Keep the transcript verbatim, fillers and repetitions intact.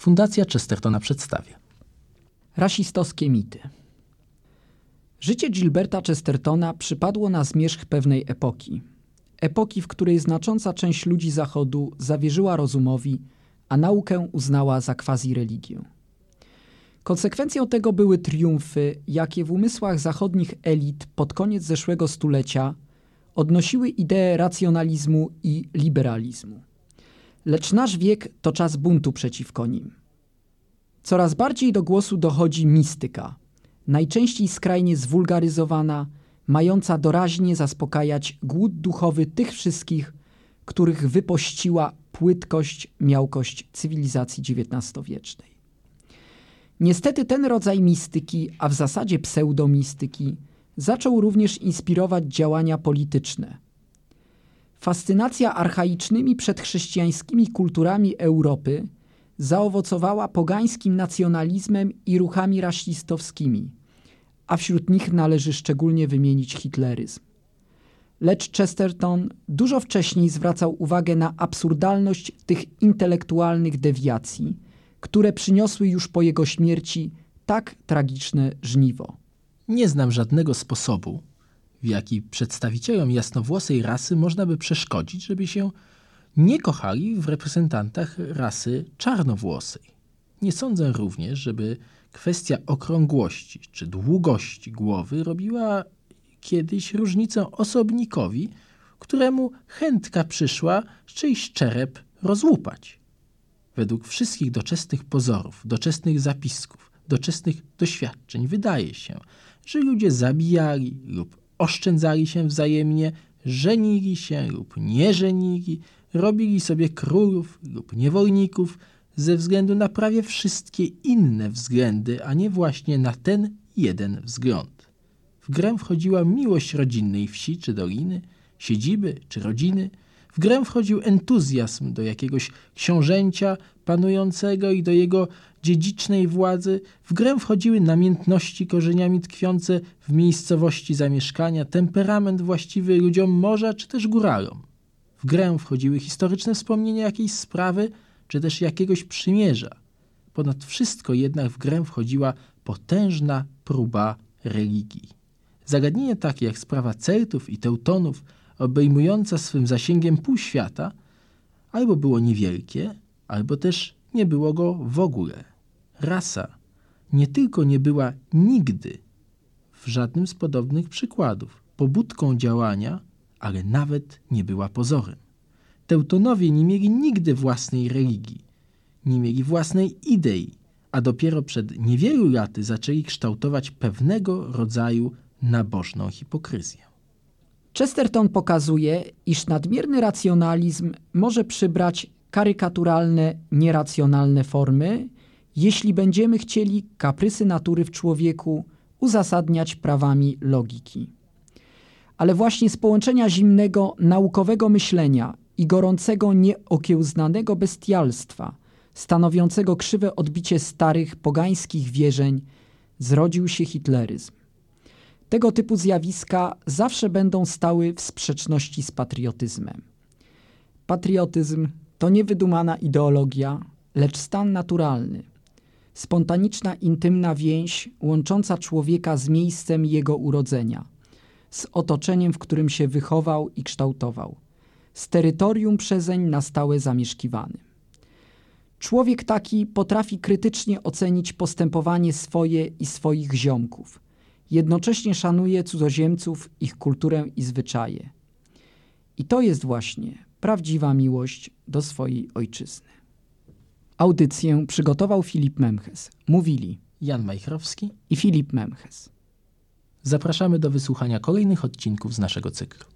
Fundacja Chestertona przedstawia. Rasistowskie mity. Życie Gilberta Chestertona przypadło na zmierzch pewnej epoki. Epoki, w której znacząca część ludzi Zachodu zawierzyła rozumowi, a naukę uznała za quasi-religię. Konsekwencją tego były triumfy, jakie w umysłach zachodnich elit pod koniec zeszłego stulecia odnosiły ideę racjonalizmu i liberalizmu. Lecz nasz wiek to czas buntu przeciwko nim. Coraz bardziej do głosu dochodzi mistyka, najczęściej skrajnie zwulgaryzowana, mająca doraźnie zaspokajać głód duchowy tych wszystkich, których wypościła płytkość, miałkość cywilizacji dziewiętnastowiecznej. Niestety ten rodzaj mistyki, a w zasadzie pseudomistyki, zaczął również inspirować działania polityczne. Fascynacja archaicznymi przedchrześcijańskimi kulturami Europy zaowocowała pogańskim nacjonalizmem i ruchami rasistowskimi, a wśród nich należy szczególnie wymienić hitleryzm. Lecz Chesterton dużo wcześniej zwracał uwagę na absurdalność tych intelektualnych dewiacji, które przyniosły już po jego śmierci tak tragiczne żniwo. Nie znam żadnego sposobu, w jaki przedstawicielom jasnowłosej rasy można by przeszkodzić, żeby się nie kochali w reprezentantach rasy czarnowłosej. Nie sądzę również, żeby kwestia okrągłości czy długości głowy robiła kiedyś różnicę osobnikowi, któremu chętka przyszła czyjś czerep rozłupać. Według wszystkich doczesnych pozorów, doczesnych zapisków, doczesnych doświadczeń wydaje się, że ludzie zabijali lub oszczędzali się wzajemnie, żenili się lub nie żenili, robili sobie królów lub niewolników ze względu na prawie wszystkie inne względy, a nie właśnie na ten jeden wzgląd. W grę wchodziła miłość rodzinnej wsi czy doliny, siedziby czy rodziny. W grę wchodził entuzjazm do jakiegoś książęcia panującego i do jego dziedzicznej władzy. W grę wchodziły namiętności korzeniami tkwiące w miejscowości zamieszkania, temperament właściwy ludziom morza czy też góralom. W grę wchodziły historyczne wspomnienia jakiejś sprawy czy też jakiegoś przymierza. Ponad wszystko jednak w grę wchodziła potężna próba religii. Zagadnienie takie jak sprawa Celtów i Teutonów, obejmująca swym zasięgiem pół świata, albo było niewielkie, albo też nie było go w ogóle. Rasa nie tylko nie była nigdy, w żadnym z podobnych przykładów, pobudką działania, ale nawet nie była pozorem. Teutonowie nie mieli nigdy własnej religii, nie mieli własnej idei, a dopiero przed niewielu laty zaczęli kształtować pewnego rodzaju nabożną hipokryzję. Chesterton pokazuje, iż nadmierny racjonalizm może przybrać karykaturalne, nieracjonalne formy, jeśli będziemy chcieli kaprysy natury w człowieku uzasadniać prawami logiki. Ale właśnie z połączenia zimnego, naukowego myślenia i gorącego, nieokiełznanego bestialstwa, stanowiącego krzywe odbicie starych, pogańskich wierzeń, zrodził się hitleryzm. Tego typu zjawiska zawsze będą stały w sprzeczności z patriotyzmem. Patriotyzm to nie wydumana ideologia, lecz stan naturalny. Spontaniczna, intymna więź łącząca człowieka z miejscem jego urodzenia, z otoczeniem, w którym się wychował i kształtował, z terytorium przezeń na stałe zamieszkiwanym. Człowiek taki potrafi krytycznie ocenić postępowanie swoje i swoich ziomków. Jednocześnie szanuje cudzoziemców, ich kulturę i zwyczaje. I to jest właśnie prawdziwa miłość do swojej ojczyzny. Audycję przygotował Filip Memches. Mówili Jan Majchrowski i Filip Memches. Zapraszamy do wysłuchania kolejnych odcinków z naszego cyklu.